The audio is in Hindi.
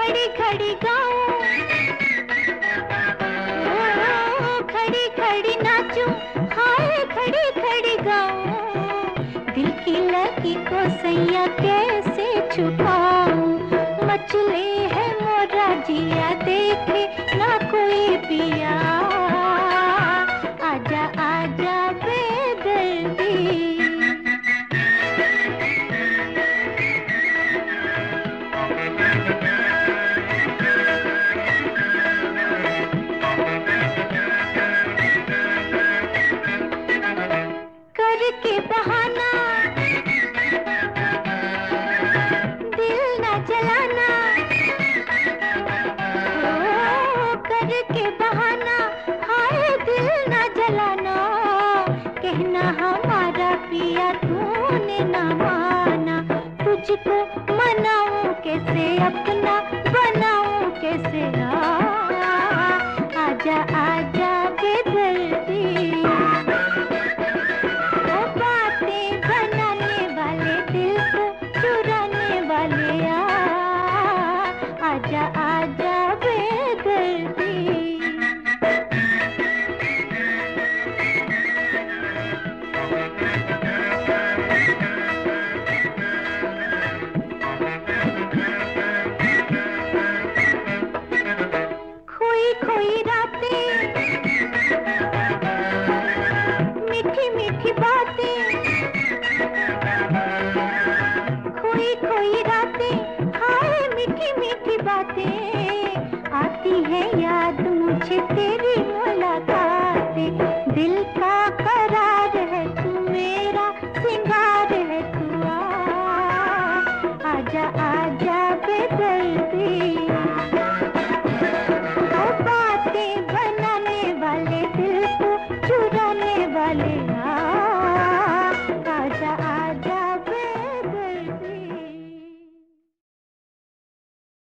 खड़ी खड़ी गाऊं, खड़ी खड़ी नाचूं, हाय खड़ी खड़ी गाऊं, दिल की लगी को सैया कैसे छुपाऊं, मचले है मोरा जिया देखे ना कोई पिया, आजा आजा बेदर्दी। करके बहाना दिल न जलाना, ओ करके बहाना हाय दिल न जलाना, कहना हमारा पिया तूने न माना, तुझको मनाऊं कैसे अपना बनाऊं कैसे, आजा आजा बेदर्दी। बातें बनाने वाले दिल को चुराने वाले, आजा आजा बेदर्दी। खोई खोई रातें, मीठी मीठी बातें, खोई खोई रातें, हाय मीठी मीठी बातें, आती है याद मुझे तेरी मुलाकातें, दिल का करार है तू मेरा सिंगार है तू, आजा आजा बेदर्दी। बातें बनाने वाले दिल को चुराने वाले,